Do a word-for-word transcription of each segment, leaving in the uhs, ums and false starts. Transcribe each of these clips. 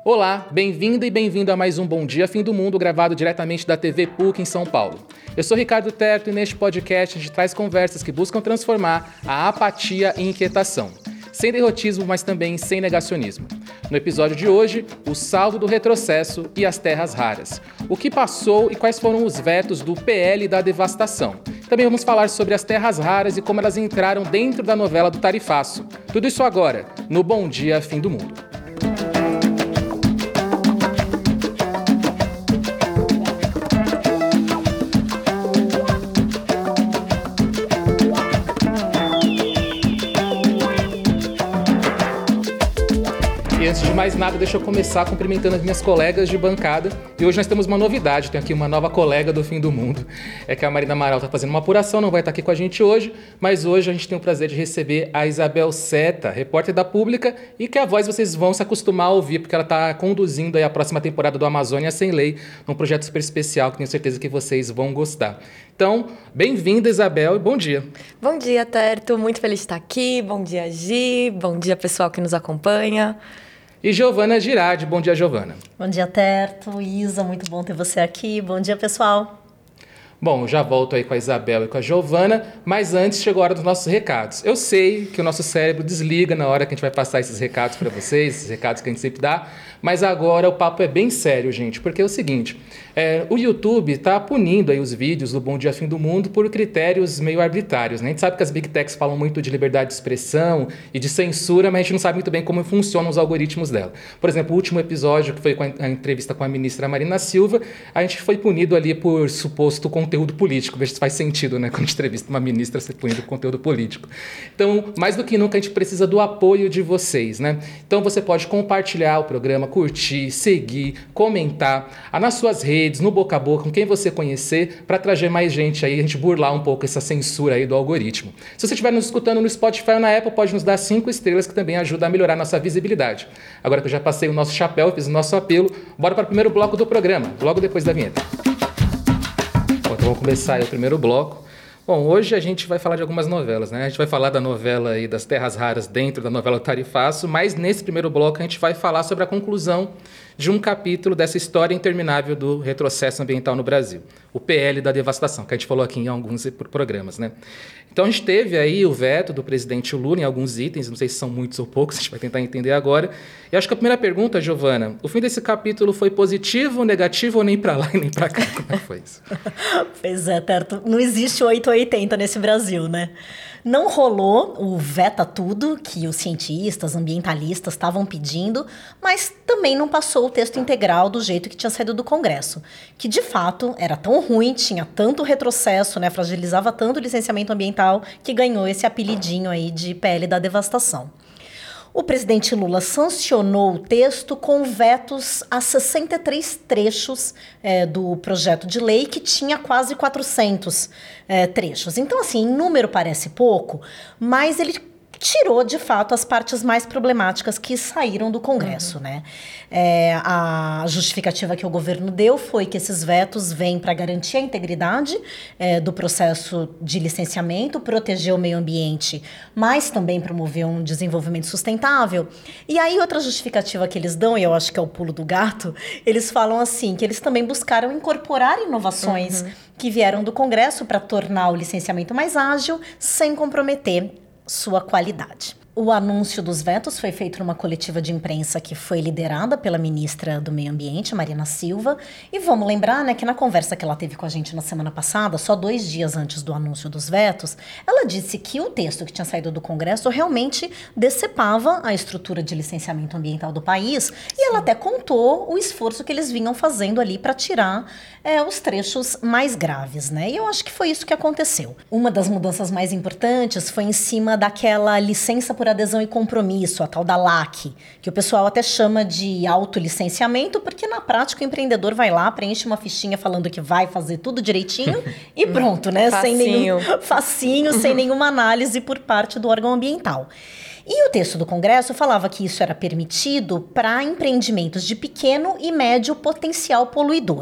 Olá, bem-vinda e bem-vindo a mais um Bom Dia Fim do Mundo, gravado diretamente da T V P U C em São Paulo. Eu sou Ricardo Terto e neste podcast a gente traz conversas que buscam transformar a apatia em inquietação. Sem derrotismo, mas também sem negacionismo. No episódio de hoje, o saldo do retrocesso e as terras raras. O que passou e quais foram os vetos do P L da devastação. Também vamos falar sobre as terras raras e como elas entraram dentro da novela do tarifaço. Tudo isso agora, no Bom Dia Fim do Mundo. Antes de mais nada, deixa eu começar cumprimentando as minhas colegas de bancada. E hoje nós temos uma novidade, tem aqui uma nova colega do Fim do Mundo. É que a Marina Amaral está fazendo uma apuração, não vai estar aqui com a gente hoje, mas hoje a gente tem o prazer de receber a Isabel Seta, repórter da Pública, e que a voz vocês vão se acostumar a ouvir, porque ela está conduzindo aí a próxima temporada do Amazônia Sem Lei, num projeto super especial que tenho certeza que vocês vão gostar. Então, bem-vinda, Isabel, e bom dia. Bom dia, Terto. Muito feliz de estar aqui. Bom dia, Gi. Bom dia, pessoal que nos acompanha. E Giovana Girardi. Bom dia, Giovana. Bom dia, Terto. Isa, muito bom ter você aqui. Bom dia, pessoal. Bom, já volto aí com a Isabel e com a Giovana, mas antes chegou a hora dos nossos recados. Eu sei que o nosso cérebro desliga na hora que a gente vai passar esses recados para vocês, esses recados que a gente sempre dá, mas agora o papo é bem sério, gente, porque é o seguinte, é, o YouTube está punindo aí os vídeos do Bom Dia Fim do Mundo por critérios meio arbitrários, né? A gente sabe que as Big Techs falam muito de liberdade de expressão e de censura, mas a gente não sabe muito bem como funcionam os algoritmos dela. Por exemplo, o último episódio, que foi com a entrevista com a ministra Marina Silva, a gente foi punido ali por suposto conteúdo político. Veja se faz sentido, né? Quando a gente entrevista uma ministra ser punido por conteúdo político. Então, mais do que nunca, a gente precisa do apoio de vocês, né? Então, você pode compartilhar o programa, curtir, seguir, comentar, nas suas redes, no boca a boca, com quem você conhecer, para trazer mais gente aí, a gente burlar um pouco essa censura aí do algoritmo. Se você estiver nos escutando no Spotify ou na Apple, pode nos dar cinco estrelas, que também ajuda a melhorar a nossa visibilidade. Agora que eu já passei o nosso chapéu, fiz o nosso apelo, bora para o primeiro bloco do programa, logo depois da vinheta. Bom, então vamos começar aí o primeiro bloco. Bom, hoje a gente vai falar de algumas novelas, né? A gente vai falar da novela aí das terras raras dentro da novela Tarifaço, mas nesse primeiro bloco a gente vai falar sobre a conclusão de um capítulo dessa história interminável do retrocesso ambiental no Brasil, o P L da devastação, que a gente falou aqui em alguns programas, né? Então a gente teve aí o veto do presidente Lula em alguns itens, não sei se são muitos ou poucos, a gente vai tentar entender agora. E acho que a primeira pergunta, Giovana, o fim desse capítulo foi positivo, negativo ou nem para lá e nem para cá? Como é que foi isso? Pois é, Terto, não existe oito ou oitenta nesse Brasil, né? Não rolou o veta tudo que os cientistas, ambientalistas estavam pedindo, mas também não passou o texto integral do jeito que tinha saído do Congresso, que de fato era tão ruim, tinha tanto retrocesso, né, fragilizava tanto o licenciamento ambiental, que ganhou esse apelidinho aí de P L da devastação. O presidente Lula sancionou o texto com vetos a sessenta e três trechos é, do projeto de lei, que tinha quase quatrocentos é, trechos. Então, assim, em número parece pouco, mas ele tirou, de fato, as partes mais problemáticas que saíram do Congresso, uhum. né? É, a justificativa que o governo deu foi que esses vetos vêm para garantir a integridade é, do processo de licenciamento, proteger o meio ambiente, mas também promover um desenvolvimento sustentável. E aí, outra justificativa que eles dão, e eu acho que é o pulo do gato, eles falam assim, que eles também buscaram incorporar inovações uhum. que vieram do Congresso para tornar o licenciamento mais ágil, sem comprometer sua qualidade. O anúncio dos vetos foi feito numa coletiva de imprensa que foi liderada pela ministra do Meio Ambiente, Marina Silva. E vamos lembrar, né, que na conversa que ela teve com a gente na semana passada, só dois dias antes do anúncio dos vetos, ela disse que o texto que tinha saído do Congresso realmente decepava a estrutura de licenciamento ambiental do país. E ela até contou o esforço que eles vinham fazendo ali para tirar é, os trechos mais graves, né? E eu acho que foi isso que aconteceu. Uma das mudanças mais importantes foi em cima daquela licença por adesão e compromisso, a tal da L A C, que o pessoal até chama de autolicenciamento, porque na prática o empreendedor vai lá, preenche uma fichinha falando que vai fazer tudo direitinho e pronto, né? Facinho. Sem nenhum facinho, sem nenhuma análise por parte do órgão ambiental. E o texto do Congresso falava que isso era permitido para empreendimentos de pequeno e médio potencial poluidor.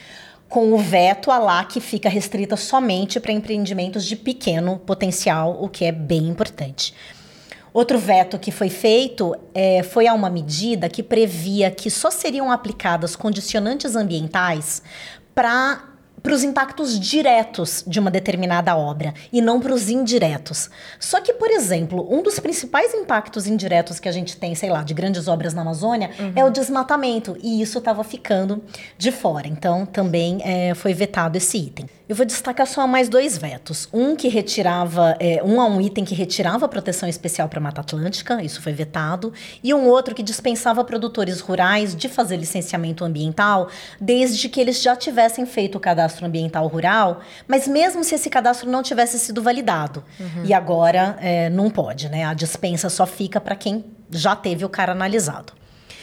Com o veto, a L A C fica restrita somente para empreendimentos de pequeno potencial, o que é bem importante. Outro veto que foi feito é, foi a uma medida que previa que só seriam aplicadas condicionantes ambientais para para os impactos diretos de uma determinada obra e não para os indiretos. Só que, por exemplo, um dos principais impactos indiretos que a gente tem, sei lá, de grandes obras na Amazônia uhum. é o desmatamento, e isso estava ficando de fora. Então, também é, foi vetado esse item. Eu vou destacar só mais dois vetos. Um que retirava, é, um a um item que retirava a proteção especial para a Mata Atlântica, isso foi vetado, e um outro que dispensava produtores rurais de fazer licenciamento ambiental, desde que eles já tivessem feito o cadastro ambiental rural, mas mesmo se esse cadastro não tivesse sido validado. Uhum. E agora é, não pode, né? A dispensa só fica para quem já teve o cara analisado.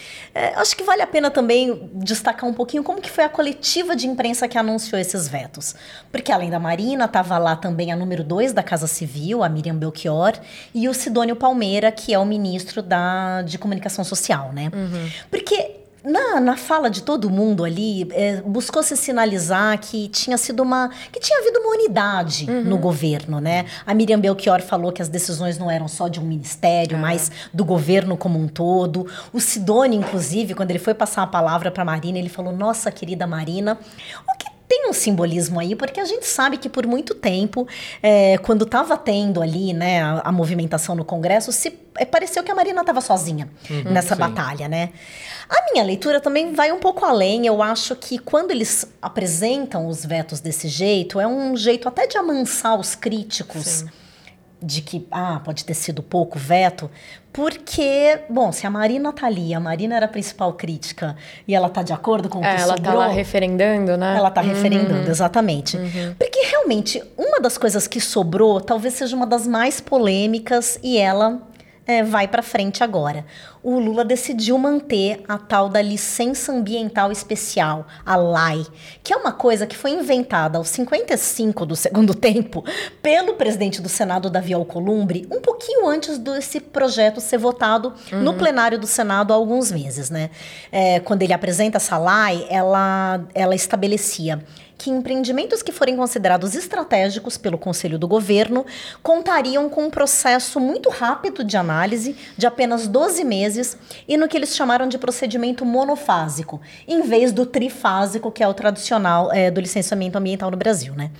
É, acho que vale a pena também destacar um pouquinho como que foi a coletiva de imprensa que anunciou esses vetos. Porque além da Marina, estava lá também a número dois da Casa Civil, a Miriam Belchior, e o Sidônio Palmeira, que é o ministro da, de Comunicação Social, né? Uhum. Porque Na, na fala de todo mundo ali, é, buscou-se sinalizar que tinha sido uma... que tinha havido uma unidade uhum. no governo, né? A Miriam Belchior falou que as decisões não eram só de um ministério, uhum. mas do governo como um todo. O Sidônio, inclusive, quando ele foi passar a palavra para a Marina, ele falou, nossa querida Marina, o que tem um simbolismo aí, porque a gente sabe que por muito tempo, é, quando estava tendo ali, né, a, a movimentação no Congresso, se, é, pareceu que a Marina estava sozinha uhum, nessa sim. batalha, né? A minha leitura também vai um pouco além. Eu acho que quando eles apresentam os vetos desse jeito, é um jeito até de amansar os críticos sim. de que, ah, pode ter sido pouco veto, porque, bom, se a Marina tá ali, a Marina era a principal crítica e ela tá de acordo com o que é, ela sobrou... Ela tá lá referendando, né? Ela tá uhum. referendando, exatamente. Uhum. Porque, realmente, uma das coisas que sobrou talvez seja uma das mais polêmicas e ela é, vai pra frente agora. O Lula decidiu manter a tal da licença ambiental especial, a L A I, que é uma coisa que foi inventada aos cinquenta e cinco do segundo tempo pelo presidente do Senado, Davi Alcolumbre, um pouquinho antes desse projeto ser votado uhum. no plenário do Senado há alguns meses, né? É, quando ele apresenta essa L A I, ela, ela estabelecia que empreendimentos que forem considerados estratégicos pelo Conselho do Governo contariam com um processo muito rápido de análise, de apenas doze meses, e no que eles chamaram de procedimento monofásico, em vez do trifásico, que é o tradicional é, do licenciamento ambiental no Brasil, né?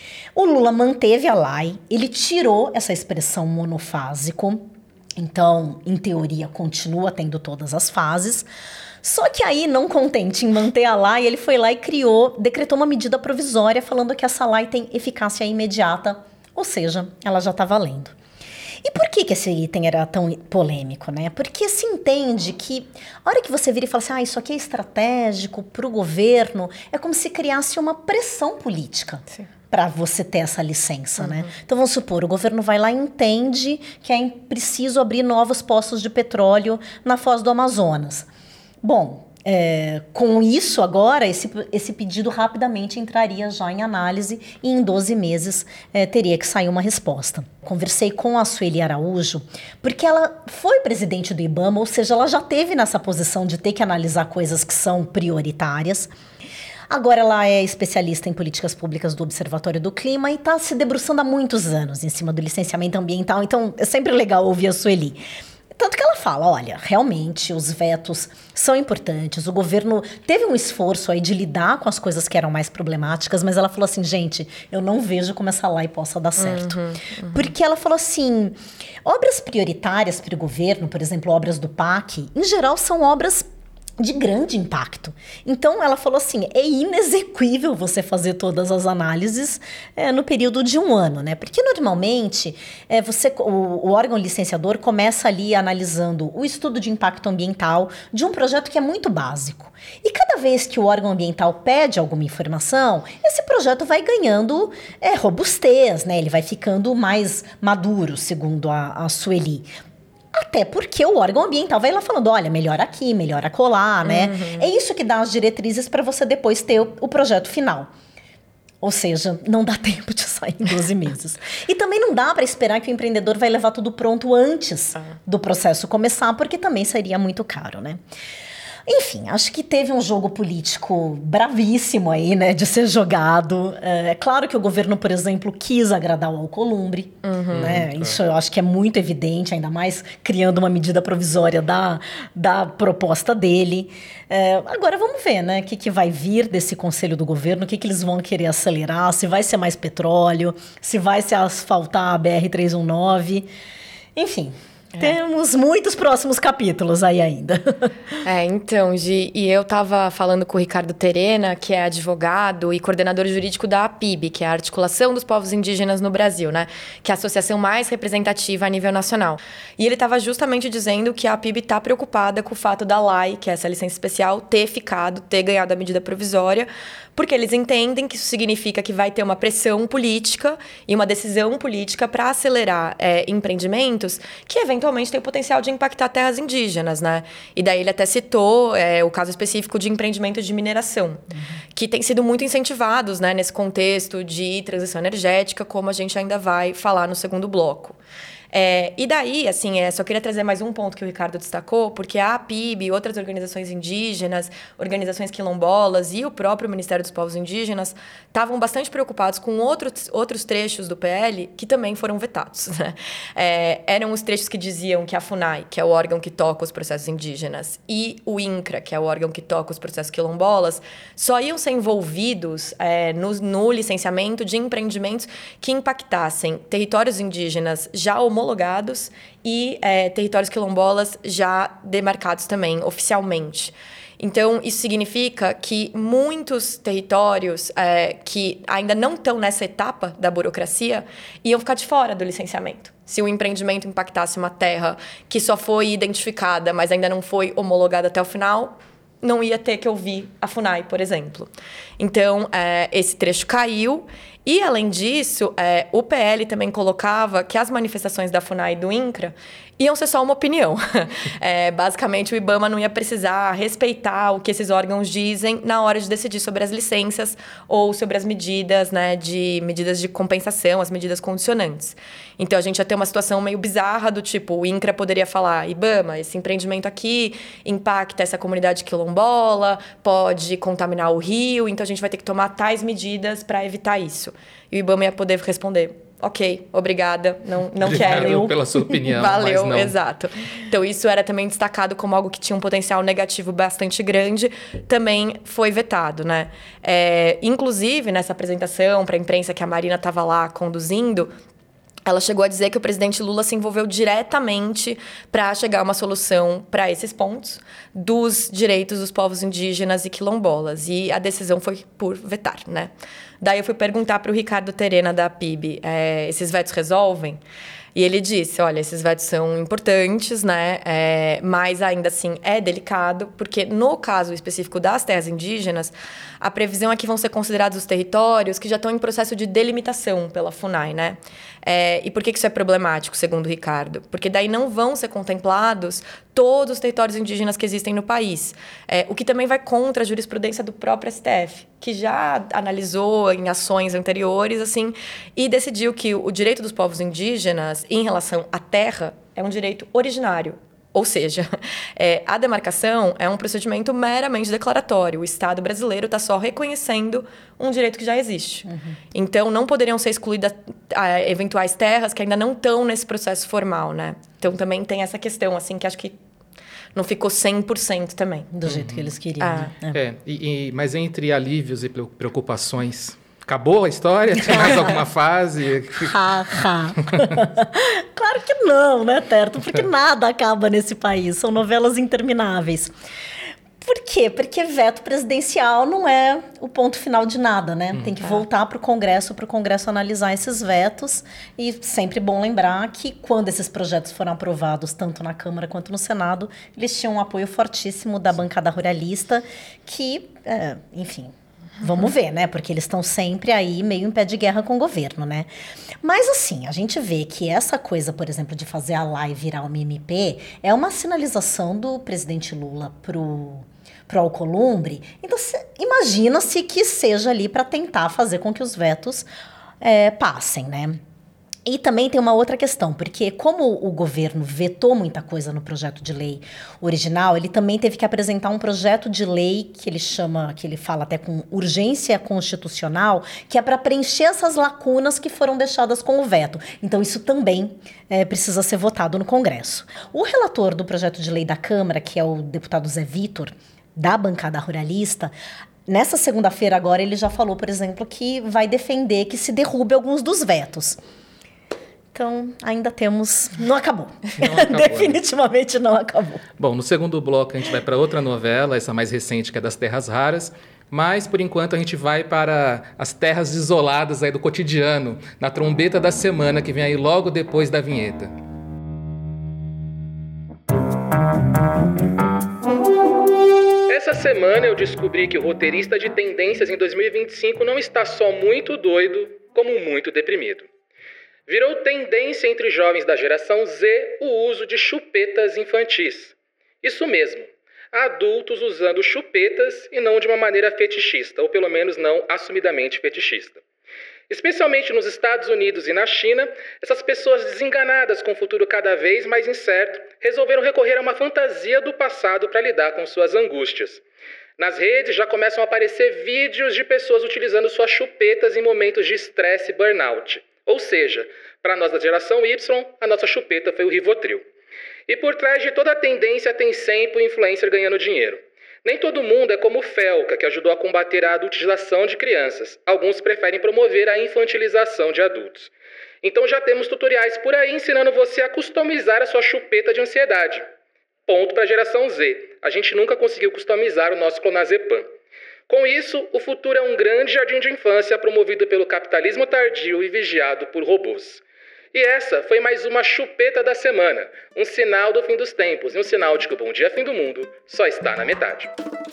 O Lula manteve a L A I, ele tirou essa expressão monofásico, então, em teoria, continua tendo todas as fases. Só que aí, não contente em manter a L A I, ele foi lá e criou, decretou uma medida provisória falando que essa L A I tem eficácia imediata, ou seja, ela já está valendo. E por que, que esse item era tão polêmico, né? Porque se entende que a hora que você vira e fala assim, ah, isso aqui é estratégico para o governo, é como se criasse uma pressão política. Sim. Para você ter essa licença, uhum. né? Então, vamos supor, o governo vai lá e entende que é preciso abrir novos poços de petróleo na foz do Amazonas. Bom, é, com isso agora, esse, esse pedido rapidamente entraria já em análise e em doze meses é, teria que sair uma resposta. Conversei com a Sueli Araújo, porque ela foi presidente do IBAMA, ou seja, ela já teve nessa posição de ter que analisar coisas que são prioritárias. Agora ela é especialista em políticas públicas do Observatório do Clima e está se debruçando há muitos anos em cima do licenciamento ambiental, então é sempre legal ouvir a Sueli. Tanto que ela fala, olha, realmente os vetos são importantes, o governo teve um esforço aí de lidar com as coisas que eram mais problemáticas, mas ela falou assim, gente, eu não vejo como essa L A I possa dar certo. Uhum, uhum. Porque ela falou assim, obras prioritárias para o governo, por exemplo, obras do P A C, em geral são obras de grande impacto. Então, ela falou assim, é inexequível você fazer todas as análises é, no período de um ano, né? Porque, normalmente, é, você, o, o órgão licenciador começa ali analisando o estudo de impacto ambiental de um projeto que é muito básico. E cada vez que o órgão ambiental pede alguma informação, esse projeto vai ganhando é, robustez, né? Ele vai ficando mais maduro, segundo a, a Sueli. Até porque o órgão ambiental vai lá falando, olha, melhora aqui, melhora acolá, né? Uhum. É isso que dá as diretrizes para você depois ter o, o projeto final. Ou seja, não dá tempo de sair em doze meses. E também não dá para esperar que o empreendedor vai levar tudo pronto antes ah. do processo começar, porque também seria muito caro, né? Enfim, acho que teve um jogo político bravíssimo aí, né, de ser jogado. É claro que o governo, por exemplo, quis agradar o Alcolumbre, uhum, né? Uhum, isso eu acho que é muito evidente, ainda mais criando uma medida provisória da, da proposta dele. É, agora vamos ver, né, o que, que vai vir desse conselho do governo, o que, que eles vão querer acelerar, se vai ser mais petróleo, se vai se asfaltar a B R trezentos e dezenove, enfim... É. Temos muitos próximos capítulos aí ainda. É, então, Gi, e eu tava falando com o Ricardo Terena, que é advogado e coordenador jurídico da A P I B, que é a Articulação dos Povos Indígenas no Brasil, né? Que é a associação mais representativa a nível nacional. E ele tava justamente dizendo que a A P I B tá preocupada com o fato da L A I, que é essa licença especial, ter ficado, ter ganhado a medida provisória, porque eles entendem que isso significa que vai ter uma pressão política e uma decisão política para acelerar é, empreendimentos que, eventualmente, têm o potencial de impactar terras indígenas, né? E daí ele até citou é, o caso específico de empreendimento de mineração, uhum, que tem sido muito incentivados, né, nesse contexto de transição energética, como a gente ainda vai falar no segundo bloco. É, e daí, assim, é, só queria trazer mais um ponto que o Ricardo destacou, porque a A P I B e outras organizações indígenas, organizações quilombolas e o próprio Ministério dos Povos Indígenas estavam bastante preocupados com outros, outros trechos do P L que também foram vetados, né? É, eram os trechos que diziam que a FUNAI, que é o órgão que toca os processos indígenas, e o INCRA, que é o órgão que toca os processos quilombolas, só iam ser envolvidos é, no, no licenciamento de empreendimentos que impactassem territórios indígenas já homologados e é, territórios quilombolas já demarcados também, oficialmente. Então, isso significa que muitos territórios é, que ainda não estão nessa etapa da burocracia iam ficar de fora do licenciamento. Se o empreendimento impactasse uma terra que só foi identificada, mas ainda não foi homologada até o final, não ia ter que ouvir a FUNAI, por exemplo. Então, é, esse trecho caiu. E, além disso, é, o P L também colocava que as manifestações da FUNAI e do INCRA iam ser só uma opinião. É, basicamente, o IBAMA não ia precisar respeitar o que esses órgãos dizem na hora de decidir sobre as licenças ou sobre as medidas, né, de medidas de compensação, as medidas condicionantes. Então, a gente ia ter uma situação meio bizarra do tipo, o INCRA poderia falar, IBAMA, esse empreendimento aqui impacta essa comunidade quilombola, pode contaminar o rio, então a gente vai ter que tomar tais medidas para evitar isso. E o IBAMA ia poder responder, ok, obrigada, não, não Obrigado quero. Valeu pela sua opinião, Valeu, mas não. Exato. Então, isso era também destacado como algo que tinha um potencial negativo bastante grande, também foi vetado, né? É, inclusive, nessa apresentação para a imprensa que a Marina estava lá conduzindo, ela chegou a dizer que o presidente Lula se envolveu diretamente para chegar a uma solução para esses pontos dos direitos dos povos indígenas e quilombolas. E a decisão foi por vetar, né? Daí eu fui perguntar para o Ricardo Terena, da A P I B, é, esses vetos resolvem? E ele disse, olha, esses vetos são importantes, né? É, mas ainda assim é delicado, porque no caso específico das terras indígenas, a previsão é que vão ser considerados os territórios que já estão em processo de delimitação pela FUNAI, né? É, e por que isso é problemático, segundo o Ricardo? Porque daí não vão ser contemplados todos os territórios indígenas que existem no país. É, o que também vai contra a jurisprudência do próprio S T F, que já analisou em ações anteriores, assim, e decidiu que o direito dos povos indígenas em relação à terra é um direito originário. Ou seja, é, a demarcação é um procedimento meramente declaratório. O Estado brasileiro está só reconhecendo um direito que já existe. Uhum. Então, não poderiam ser excluídas ah, eventuais terras que ainda não estão nesse processo formal, né? Então, também tem essa questão, assim, que acho que não ficou cem por cento também. Do jeito uhum. que eles queriam. Ah. Né? É, e, e, mas entre alívios e preocupações... Acabou a história? Tem mais alguma fase? Ha, ha. Claro que não, né, Terto? Porque nada acaba nesse país. São novelas intermináveis. Por quê? Porque veto presidencial não é o ponto final de nada, né? Hum, Tem que tá. voltar para o Congresso, para o Congresso analisar esses vetos. E sempre bom lembrar que quando esses projetos foram aprovados, tanto na Câmara quanto no Senado, eles tinham um apoio fortíssimo da bancada ruralista, que, é, enfim... Vamos ver, né? Porque eles estão sempre aí meio em pé de guerra com o governo, né? Mas assim, a gente vê que essa coisa, por exemplo, de fazer a live virar uma M P é uma sinalização do presidente Lula pro, pro Alcolumbre. Então, imagina-se que seja ali para tentar fazer com que os vetos é, passem, né? E também tem uma outra questão, porque como o governo vetou muita coisa no projeto de lei original, ele também teve que apresentar um projeto de lei que ele chama, que ele fala até com urgência constitucional, que é para preencher essas lacunas que foram deixadas com o veto. Então isso também é, precisa ser votado no Congresso. O relator do projeto de lei da Câmara, que é o deputado Zé Vitor, da bancada ruralista, nessa segunda-feira agora ele já falou, por exemplo, que vai defender que se derrube alguns dos vetos. Então, ainda temos... Não acabou. Não acabou. Definitivamente não acabou. Bom, no segundo bloco a gente vai para outra novela, essa mais recente, que é das Terras Raras. Mas, por enquanto, a gente vai para as terras isoladas aí do cotidiano, na trombeta da semana, que vem aí logo depois da vinheta. Essa semana eu descobri que o roteirista de tendências em dois mil e vinte e cinco não está só muito doido, como muito deprimido. Virou tendência entre jovens da geração Z o uso de chupetas infantis. Isso mesmo, adultos usando chupetas e não de uma maneira fetichista, ou pelo menos não assumidamente fetichista. Especialmente nos Estados Unidos e na China, essas pessoas desenganadas com um futuro cada vez mais incerto resolveram recorrer a uma fantasia do passado para lidar com suas angústias. Nas redes já começam a aparecer vídeos de pessoas utilizando suas chupetas em momentos de estresse e burnout. Ou seja, para nós da geração Y, a nossa chupeta foi o Rivotril. E por trás de toda a tendência tem sempre o influencer ganhando dinheiro. Nem todo mundo é como o Felca, que ajudou a combater a adultização de crianças. Alguns preferem promover a infantilização de adultos. Então já temos tutoriais por aí ensinando você a customizar a sua chupeta de ansiedade. Ponto para a geração Z. A gente nunca conseguiu customizar o nosso clonazepam. Com isso, o futuro é um grande jardim de infância promovido pelo capitalismo tardio e vigiado por robôs. E essa foi mais uma chupeta da semana, um sinal do fim dos tempos e um sinal de que o bom dia fim do mundo só está na metade.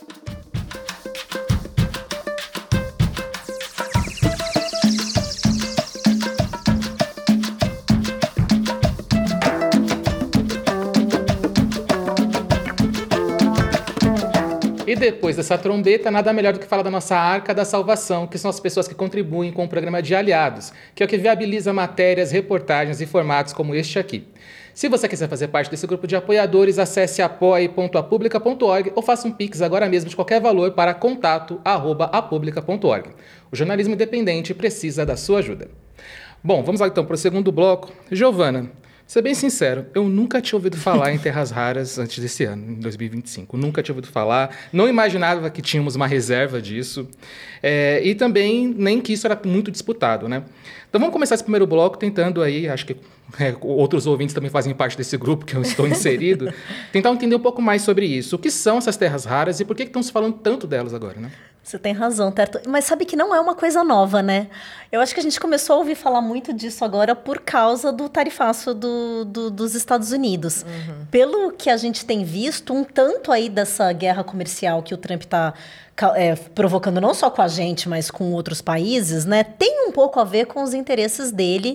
E depois dessa trombeta, nada melhor do que falar da nossa Arca da Salvação, que são as pessoas que contribuem com o programa de aliados, que é o que viabiliza matérias, reportagens e formatos como este aqui. Se você quiser fazer parte desse grupo de apoiadores, acesse apoie ponto a publica ponto org ou faça um pix agora mesmo de qualquer valor para contato arroba a publica ponto org. O jornalismo independente precisa da sua ajuda. Bom, vamos lá então para o segundo bloco. Giovana, ser bem sincero, eu nunca tinha ouvido falar em Terras Raras antes desse ano, em dois mil e vinte e cinco. Nunca tinha ouvido falar, não imaginava que tínhamos uma reserva disso. É, e também nem que isso era muito disputado, né? Então vamos começar esse primeiro bloco tentando aí, acho que é, outros ouvintes também fazem parte desse grupo que eu estou inserido, tentar entender um pouco mais sobre isso. O que são essas terras raras e por que, que estão se falando tanto delas agora, né? Você tem razão, Terto. Mas sabe que não é uma coisa nova, né? Eu acho que a gente começou a ouvir falar muito disso agora por causa do tarifaço do, do, dos Estados Unidos. Uhum. Pelo que a gente tem visto, um tanto aí dessa guerra comercial que o Trump está é, provocando não só com a gente, mas com outros países, né? Tem um pouco a ver com os interesses dele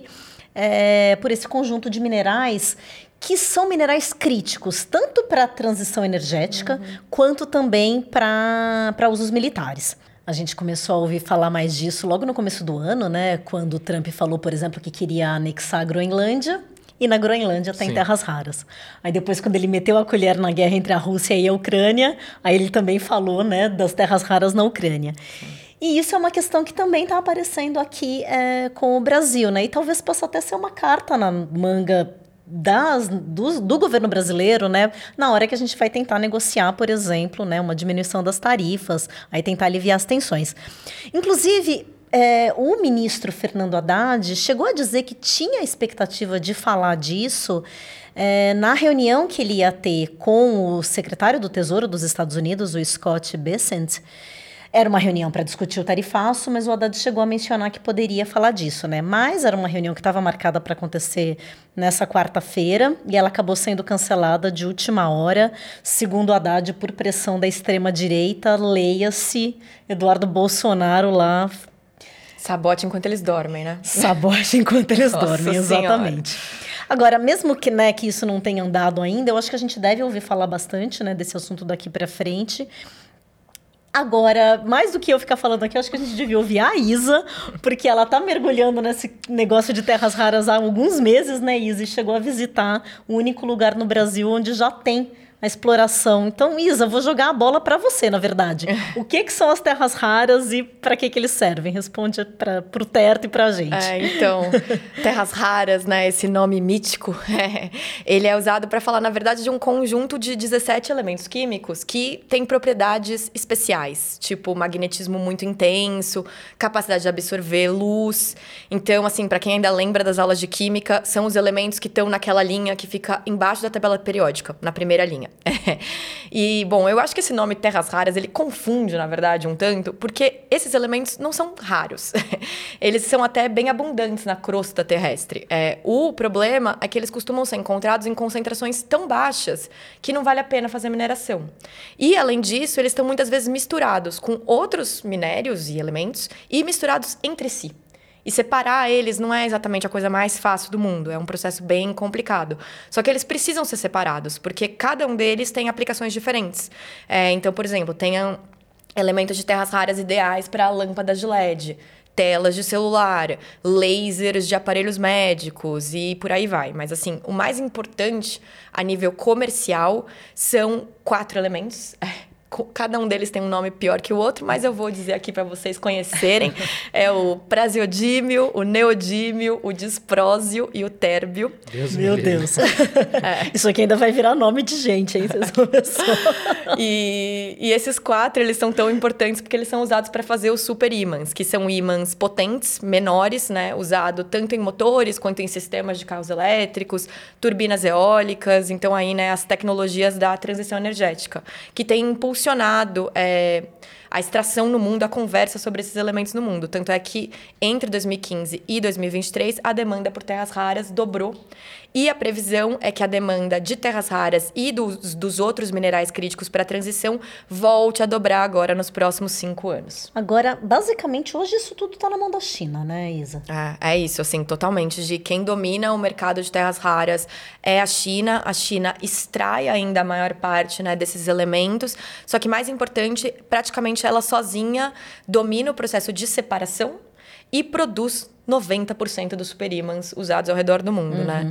é, por esse conjunto de minerais que são minerais críticos, tanto para a transição energética, uhum. quanto também para usos militares. A gente começou a ouvir falar mais disso logo no começo do ano, né? Quando o Trump falou, por exemplo, que queria anexar a Groenlândia, e na Groenlândia tem terras raras. Aí depois, quando ele meteu a colher na guerra entre a Rússia e a Ucrânia, aí ele também falou, né, das terras raras na Ucrânia. Sim. E isso é uma questão que também está aparecendo aqui é, com o Brasil, né? E talvez possa até ser uma carta na manga Das, do, do governo brasileiro, né, na hora que a gente vai tentar negociar, por exemplo, né, uma diminuição das tarifas, aí tentar aliviar as tensões. Inclusive, é, o ministro Fernando Haddad chegou a dizer que tinha a expectativa de falar disso é, na reunião que ele ia ter com o secretário do Tesouro dos Estados Unidos, o Scott Bessent. Era uma reunião para discutir o tarifaço, mas o Haddad chegou a mencionar que poderia falar disso, né? Mas era uma reunião que estava marcada para acontecer nessa quarta-feira e ela acabou sendo cancelada de última hora, segundo o Haddad, por pressão da extrema-direita. Leia-se Eduardo Bolsonaro lá. Sabote enquanto eles dormem, né? Sabote enquanto eles Nossa dormem, exatamente. Senhora. Agora, mesmo que, né, que isso não tenha andado ainda, eu acho que a gente deve ouvir falar bastante, né, desse assunto daqui para frente. Agora, mais do que eu ficar falando aqui, eu acho que a gente devia ouvir a Isa, porque ela tá mergulhando nesse negócio de terras raras há alguns meses, né, Isa? E chegou a visitar o único lugar no Brasil onde já tem a exploração. Então, Isa, vou jogar a bola para você, na verdade. O que, que são as terras raras e para que, que eles servem? Responde para o Terto e para a gente. É, então, terras raras, né? Esse nome mítico, é, ele é usado para falar, na verdade, de um conjunto de dezessete elementos químicos que têm propriedades especiais, tipo magnetismo muito intenso, capacidade de absorver luz. Então, assim, para quem ainda lembra das aulas de química, são os elementos que estão naquela linha que fica embaixo da tabela periódica, na primeira linha. E, bom, eu acho que esse nome terras raras, ele confunde, na verdade, um tanto, porque esses elementos não são raros. Eles são até bem abundantes na crosta terrestre. É, o problema é que eles costumam ser encontrados em concentrações tão baixas que não vale a pena fazer mineração. E, além disso, eles estão muitas vezes misturados com outros minérios e elementos e misturados entre si. E separar eles não é exatamente a coisa mais fácil do mundo. É um processo bem complicado. Só que eles precisam ser separados, porque cada um deles tem aplicações diferentes. É, então, por exemplo, tem elementos de terras raras ideais para lâmpadas de L E D, telas de celular, lasers de aparelhos médicos e por aí vai. Mas, assim, o mais importante a nível comercial são quatro elementos. Cada um deles tem um nome pior que o outro, mas eu vou dizer aqui para vocês conhecerem. É o praseodímio, o neodímio, o disprósio e o térbio. Deus Meu Deus. É. Isso aqui ainda vai virar nome de gente, hein? Vocês começaram. E, e esses quatro, eles são tão importantes porque eles são usados para fazer os superímãs, que são ímãs potentes, menores, né? Usado tanto em motores quanto em sistemas de carros elétricos, turbinas eólicas. Então, aí, né, as tecnologias da transição energética, que tem impulsionado É, a extração no mundo, a conversa sobre esses elementos no mundo. Tanto é que, entre dois mil e quinze e dois mil e vinte e três, a demanda por terras raras dobrou. E a previsão é que a demanda de terras raras e dos, dos outros minerais críticos para a transição volte a dobrar agora nos próximos cinco anos. Agora, basicamente, hoje isso tudo está na mão da China, né, Isa? É, é isso, assim, totalmente. De quem domina o mercado de terras raras é a China. A China extrai ainda a maior parte, né, desses elementos. Só que, mais importante, praticamente ela sozinha domina o processo de separação e produz noventa por cento dos superímãs usados ao redor do mundo, uhum. né?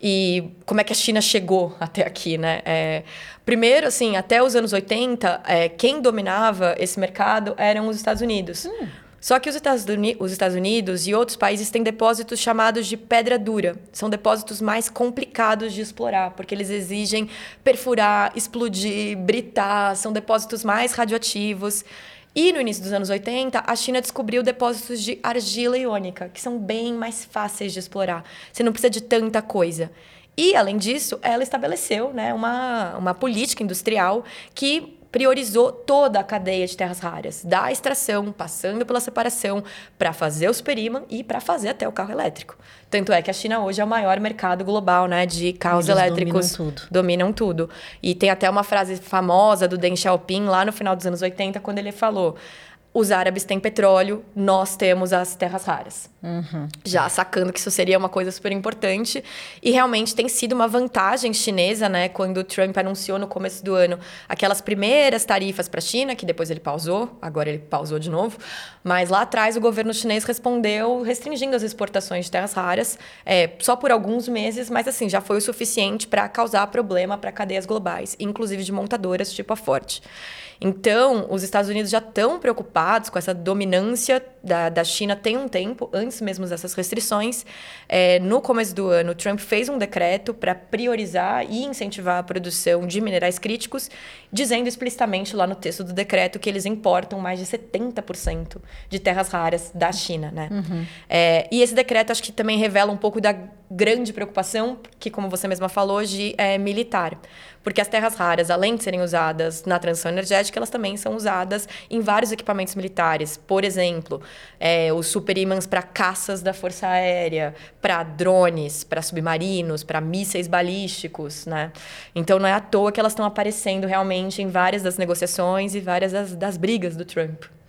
E como é que a China chegou até aqui, né? É, primeiro, assim, até os anos oitenta, é, quem dominava esse mercado eram os Estados Unidos. Hum. Só que os Estados, Uni- os Estados Unidos e outros países têm depósitos chamados de pedra dura. São depósitos mais complicados de explorar, porque eles exigem perfurar, explodir, britar, são depósitos mais radioativos. E no início dos anos oitenta, a China descobriu depósitos de argila iônica, que são bem mais fáceis de explorar. Você não precisa de tanta coisa. E, além disso, ela estabeleceu, né, uma, uma política industrial que priorizou toda a cadeia de terras raras, da extração, passando pela separação, para fazer o superímã e para fazer até o carro elétrico. Tanto é que a China hoje é o maior mercado global, né, de carros Eles elétricos. Dominam tudo. Dominam tudo. E tem até uma frase famosa do Deng Xiaoping, lá no final dos anos oitenta, quando ele falou: os árabes têm petróleo, nós temos as terras raras. Uhum. Já sacando que isso seria uma coisa super importante. E realmente tem sido uma vantagem chinesa, né? Quando o Trump anunciou no começo do ano aquelas primeiras tarifas para a China, que depois ele pausou, agora ele pausou de novo. Mas lá atrás o governo chinês respondeu restringindo as exportações de terras raras, é, só por alguns meses, mas assim, já foi o suficiente para causar problema para cadeias globais, inclusive de montadoras tipo a Ford. Então, os Estados Unidos já estão preocupados com essa dominância da, da China tem um tempo, antes mesmo dessas restrições. É, no começo do ano, Trump fez um decreto para priorizar e incentivar a produção de minerais críticos, dizendo explicitamente lá no texto do decreto que eles importam mais de setenta por cento de terras raras da China, né? Uhum. É, e esse decreto acho que também revela um pouco da grande preocupação, que, como você mesma falou, hoje é militar. Porque as terras raras, além de serem usadas na transição energética, elas também são usadas em vários equipamentos militares. Por exemplo, é, os superímãs para caças da Força Aérea, para drones, para submarinos, para mísseis balísticos, né? Então, não é à toa que elas estão aparecendo realmente em várias das negociações e várias das, das brigas do Trump.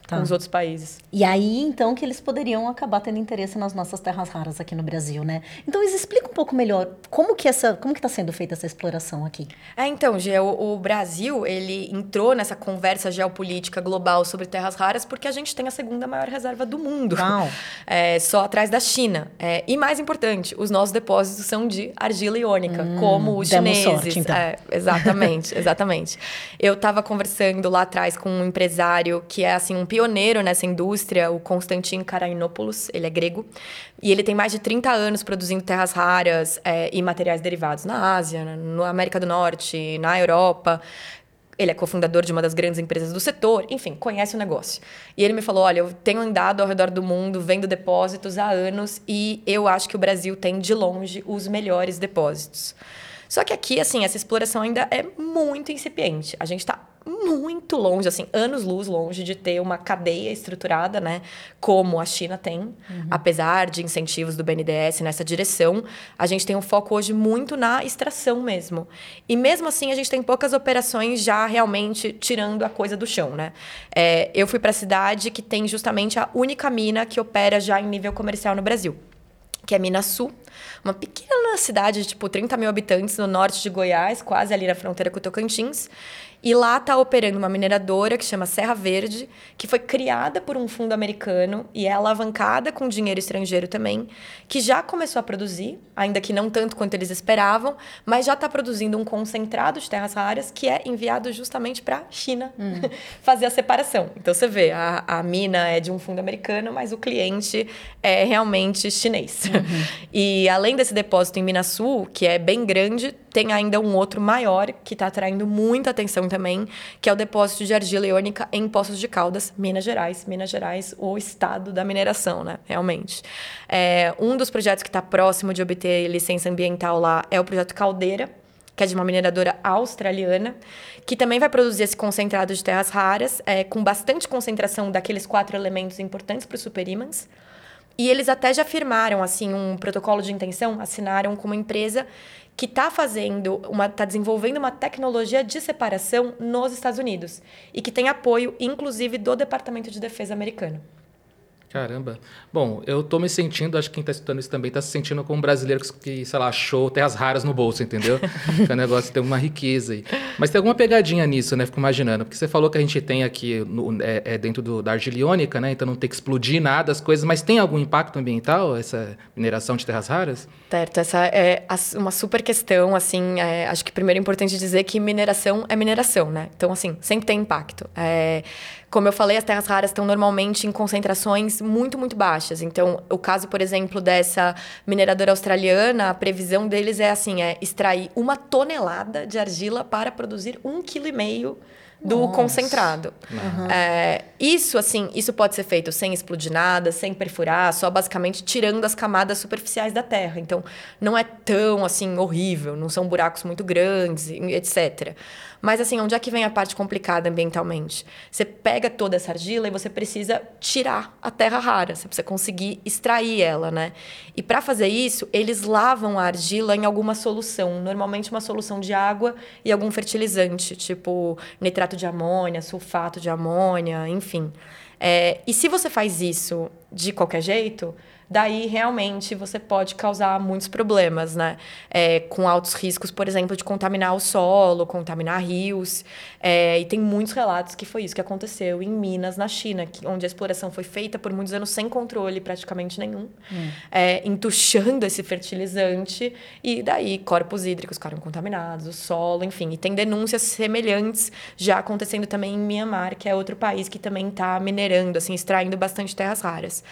tá. com os outros países. E aí, então, que eles poderiam acabar tendo interesse nas nossas terras raras aqui no Brasil, né? Então, explica um pouco melhor como que essa, como que está sendo feita essa exploração aqui. É, então, Gê, o, o Brasil, ele entrou nessa conversa geopolítica global sobre terras raras porque a gente tem a segunda maior reserva do mundo. Uau. É, só atrás da China. É, e mais importante, os nossos depósitos são de argila iônica, hum, como os chineses. Sorte, então. É, exatamente, exatamente. Eu estava conversando lá atrás com um empresário que é assim um pioneiro nessa indústria, o Konstantin Karainopoulos, ele é grego, e ele tem mais de trinta anos produzindo terras raras é, e materiais derivados na Ásia, na América do Norte, na Europa. Ele é cofundador de uma das grandes empresas do setor, enfim, conhece o negócio. E ele me falou, olha, eu tenho andado ao redor do mundo, vendo depósitos há anos, e eu acho que o Brasil tem, de longe, os melhores depósitos. Só que aqui, assim, essa exploração ainda é muito incipiente. A gente está muito longe, assim, anos-luz longe de ter uma cadeia estruturada, né? Como a China tem. Uhum. Apesar de incentivos do B N D E S nessa direção, a gente tem um foco hoje muito na extração mesmo. E mesmo assim, a gente tem poucas operações já realmente tirando a coisa do chão, né? É, eu fui para a cidade que tem justamente a única mina que opera já em nível comercial no Brasil, que é Minasul, uma pequena cidade de tipo trinta mil habitantes no norte de Goiás, quase ali na fronteira com o Tocantins. E lá está operando uma mineradora que chama Serra Verde, que foi criada por um fundo americano e é alavancada com dinheiro estrangeiro também, que já começou a produzir, ainda que não tanto quanto eles esperavam, mas já está produzindo um concentrado de terras raras que é enviado justamente para a China hum. fazer a separação. Então, você vê, a, a mina é de um fundo americano, mas o cliente é realmente chinês. Uhum. E além desse depósito em Minasul, que é bem grande, tem ainda um outro maior que está atraindo muita atenção também, que é o depósito de argila iônica em Poços de Caldas, Minas Gerais. Minas Gerais, o estado da mineração, né? Realmente. É, um dos projetos que está próximo de obter licença ambiental lá é o projeto Caldeira, que é de uma mineradora australiana, que também vai produzir esse concentrado de terras raras, é, com bastante concentração daqueles quatro elementos importantes para os superímãs. E eles até já firmaram assim, um protocolo de intenção, assinaram com uma empresa que está fazendo, uma, está desenvolvendo uma tecnologia de separação nos Estados Unidos e que tem apoio, inclusive, do Departamento de Defesa americano. Caramba. Bom, eu tô me sentindo, acho que quem tá escutando isso também tá se sentindo como um brasileiro que, sei lá, achou terras raras no bolso, entendeu? Que o negócio tem uma riqueza aí. Mas tem alguma pegadinha nisso, né? Fico imaginando. Porque você falou que a gente tem aqui no, é, é dentro do, da argila iônica, né? Então não tem que explodir nada, as coisas. Mas tem algum impacto ambiental, essa mineração de terras raras? Certo. Essa é uma super questão, assim. É, acho que primeiro é importante dizer que mineração é mineração, né? Então, assim, sempre tem impacto. É... Como eu falei, as terras raras estão normalmente em concentrações muito, muito baixas. Então, o caso, por exemplo, dessa mineradora australiana, a previsão deles é assim, é extrair uma tonelada de argila para produzir um quilo e meio do Nossa. concentrado. Uhum. É, isso, assim, isso pode ser feito sem explodir nada, sem perfurar, só basicamente tirando as camadas superficiais da terra. Então, não é tão, assim, horrível, não são buracos muito grandes, etcétera. Mas, assim, onde é que vem a parte complicada ambientalmente? Você pega toda essa argila e você precisa tirar a terra rara. Você precisa conseguir extrair ela, né? E, para fazer isso, eles lavam a argila em alguma solução. Normalmente, uma solução de água e algum fertilizante, tipo nitrato de amônia, sulfato de amônia, enfim. É, e se você faz isso de qualquer jeito, daí realmente você pode causar muitos problemas, né? É, com altos riscos, por exemplo, de contaminar o solo, contaminar rios. É, e tem muitos relatos que foi isso que aconteceu em Minas, na China, que, onde a exploração foi feita por muitos anos sem controle praticamente nenhum, hum. é, entuchando esse fertilizante, e daí corpos hídricos ficaram contaminados, o solo, enfim. E tem denúncias semelhantes já acontecendo também em Myanmar, que é outro país que também está minerando, assim, extraindo bastante terras raras.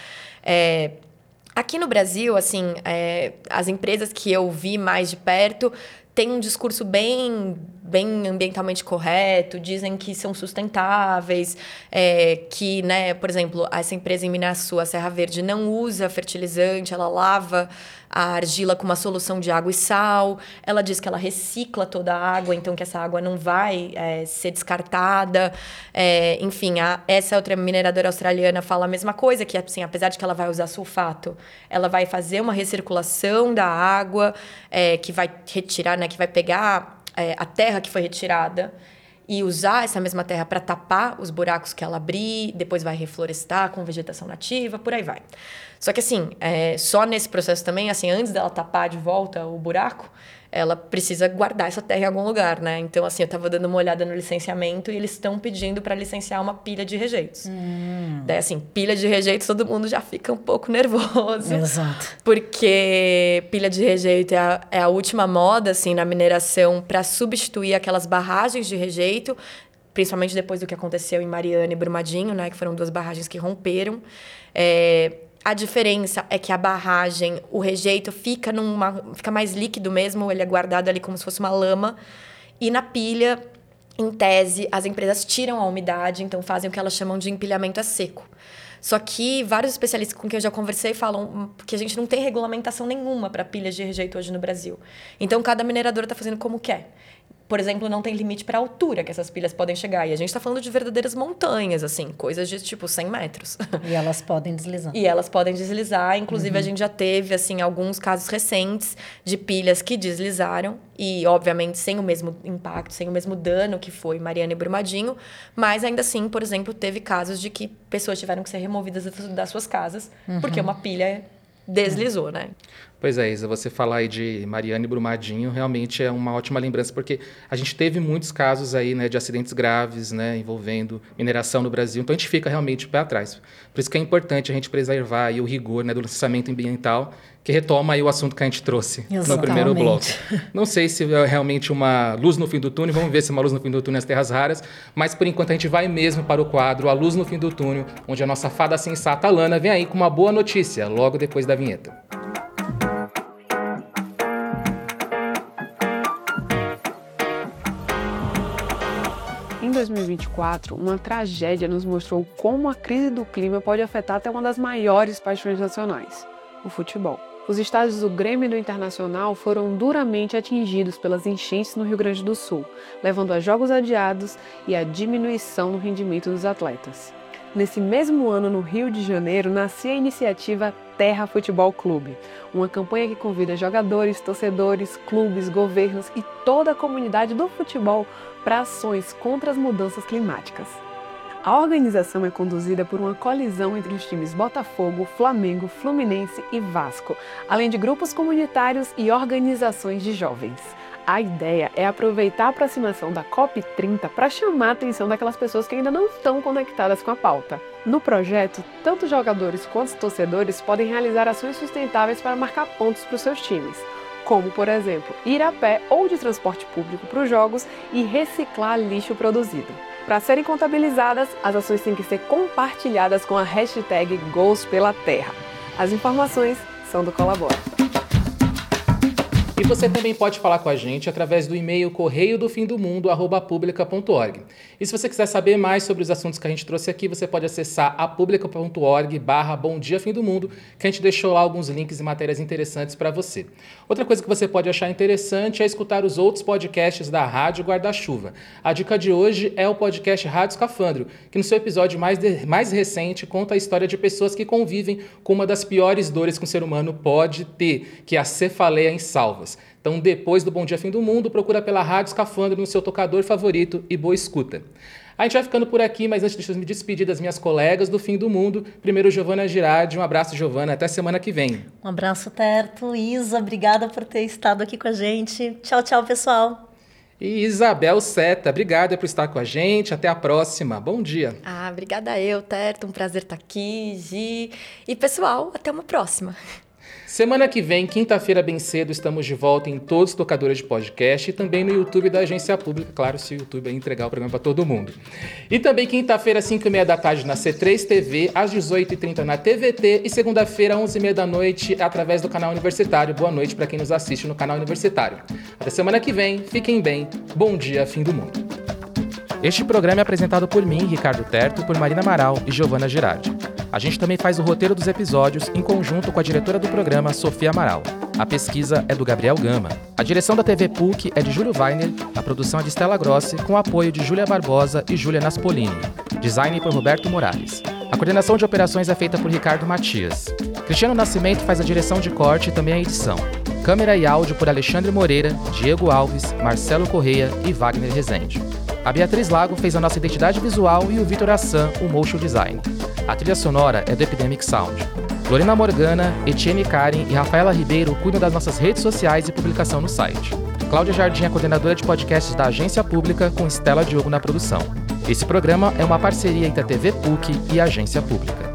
É, Aqui no Brasil, assim, é, as empresas que eu vi mais de perto têm um discurso bem, bem ambientalmente correto, dizem que são sustentáveis, é, que, né, por exemplo, essa empresa em Minasul, a Serra Verde, não usa fertilizante, ela lava a argila com uma solução de água e sal. Ela diz que ela recicla toda a água, então que essa água não vai é, ser descartada. É, enfim, a, essa outra mineradora australiana fala a mesma coisa, que assim, apesar de que ela vai usar sulfato, ela vai fazer uma recirculação da água, é, que vai retirar, né, que vai pegar é, a terra que foi retirada. e usar essa mesma terra para tapar os buracos que ela abrir, depois vai reflorestar com vegetação nativa, por aí vai. Só que assim, é, só nesse processo também, assim, antes dela tapar de volta o buraco, ela precisa guardar essa terra em algum lugar, né? Então, assim, eu estava dando uma olhada no licenciamento e eles estão pedindo para licenciar uma pilha de rejeitos. Hum. Daí, assim, pilha de rejeitos, todo mundo já fica um pouco nervoso. Exato. Porque pilha de rejeito é a, é a última moda, assim, na mineração para substituir aquelas barragens de rejeito, principalmente depois do que aconteceu em Mariana e Brumadinho, né? Que foram duas barragens que romperam. É... A diferença é que a barragem, o rejeito fica, numa, fica mais líquido mesmo, ele é guardado ali como se fosse uma lama. E na pilha, em tese, as empresas tiram a umidade, então fazem o que elas chamam de empilhamento a seco. Só que vários especialistas com quem eu já conversei falam que a gente não tem regulamentação nenhuma para pilhas de rejeito hoje no Brasil. Então, cada mineradora está fazendo como quer. Por exemplo, não tem limite para a altura que essas pilhas podem chegar. E a gente está falando de verdadeiras montanhas, assim, coisas de tipo cem metros. E elas podem deslizar. E elas podem deslizar. Inclusive, uhum. a gente já teve, assim, alguns casos recentes de pilhas que deslizaram. E, obviamente, sem o mesmo impacto, sem o mesmo dano que foi Mariana e Brumadinho. Mas, ainda assim, por exemplo, teve casos de que pessoas tiveram que ser removidas das suas casas uhum. porque uma pilha deslizou, né? Pois é, Isa, você falar aí de Mariana e Brumadinho realmente é uma ótima lembrança, porque a gente teve muitos casos aí, né, de acidentes graves, né, envolvendo mineração no Brasil, então a gente fica realmente de pé atrás. Por isso que é importante a gente preservar aí o rigor, né, do licenciamento ambiental, que retoma aí o assunto que a gente trouxe Exatamente. no primeiro bloco. Não sei se é realmente uma luz no fim do túnel, vamos ver se é uma luz no fim do túnel nas terras raras, mas por enquanto a gente vai mesmo para o quadro A Luz no Fim do Túnel, onde a nossa fada sensata Lana vem aí com uma boa notícia, logo depois da vinheta. Em dois mil e vinte e quatro, uma tragédia nos mostrou como a crise do clima pode afetar até uma das maiores paixões nacionais, o futebol. Os estádios do Grêmio e do Internacional foram duramente atingidos pelas enchentes no Rio Grande do Sul, levando a jogos adiados e a diminuição no rendimento dos atletas. Nesse mesmo ano, no Rio de Janeiro, nascia a iniciativa Terra Futebol Clube, uma campanha que convida jogadores, torcedores, clubes, governos e toda a comunidade do futebol para ações contra as mudanças climáticas. A organização é conduzida por uma colisão entre os times Botafogo, Flamengo, Fluminense e Vasco, além de grupos comunitários e organizações de jovens. A ideia é aproveitar a aproximação da COP trinta para chamar a atenção daquelas pessoas que ainda não estão conectadas com a pauta. No projeto, tanto jogadores quanto torcedores podem realizar ações sustentáveis para marcar pontos para os seus times, como, por exemplo, ir a pé ou de transporte público para os jogos e reciclar lixo produzido. Para serem contabilizadas, as ações têm que ser compartilhadas com a hashtag Gols pela Terra. As informações são do Colabora. E você também pode falar com a gente através do e-mail correio do fim do mundo arroba publica ponto org. E se você quiser saber mais sobre os assuntos que a gente trouxe aqui, você pode acessar a publica ponto org barra bom dia fim do mundo, que a gente deixou lá alguns links e matérias interessantes para você. Outra coisa que você pode achar interessante é escutar os outros podcasts da Rádio Guarda-Chuva. A dica de hoje é o podcast Rádio Escafandro, que no seu episódio mais, de, mais recente conta a história de pessoas que convivem com uma das piores dores que um ser humano pode ter, que é a cefaleia em salvas. Então, depois do Bom Dia Fim do Mundo, procura pela Rádio Escafandro no seu tocador favorito e boa escuta. A gente vai ficando por aqui, mas antes de me despedir das minhas colegas do Fim do Mundo, primeiro Giovana Girardi. Um abraço, Giovana. Até semana que vem. Um abraço, Terto. Isa, obrigada por ter estado aqui com a gente. Tchau, tchau, pessoal. E Isabel Seta, obrigada por estar com a gente. Até a próxima. Bom dia. Ah, obrigada eu, Terto. Um prazer estar aqui, Gi. E, pessoal, até uma próxima. Semana que vem, quinta-feira bem cedo, estamos de volta em todos os tocadores de podcast e também no YouTube da Agência Pública, claro, se o YouTube aí entregar o programa para todo mundo. E também quinta-feira, às cinco e meia da tarde, na C três T V, às dezoito e trinta na T V T e segunda-feira, às onze e meia da noite, através do canal Universitário. Boa noite para quem nos assiste no canal Universitário. Até semana que vem, fiquem bem, bom dia, fim do mundo. Este programa é apresentado por mim, Ricardo Terto, por Marina Amaral e Giovana Girardi. A gente também faz o roteiro dos episódios em conjunto com a diretora do programa, Sofia Amaral. A pesquisa é do Gabriel Gama. A direção da T V P U C é de Júlio Weiner, a produção é de Stella Grossi, com apoio de Júlia Barbosa e Júlia Naspolini. Design por Roberto Morales. A coordenação de operações é feita por Ricardo Matias. Cristiano Nascimento faz a direção de corte e também a edição. Câmera e áudio por Alexandre Moreira, Diego Alves, Marcelo Correia e Wagner Rezende. A Beatriz Lago fez a nossa identidade visual e o Vitor Assan o motion design. A trilha sonora é do Epidemic Sound. Lorena Morgana, Etienne Karen e Rafaela Ribeiro cuidam das nossas redes sociais e publicação no site. Cláudia Jardim é coordenadora de podcasts da Agência Pública, com Estela Diogo na produção. Esse programa é uma parceria entre a T V P U C e a Agência Pública.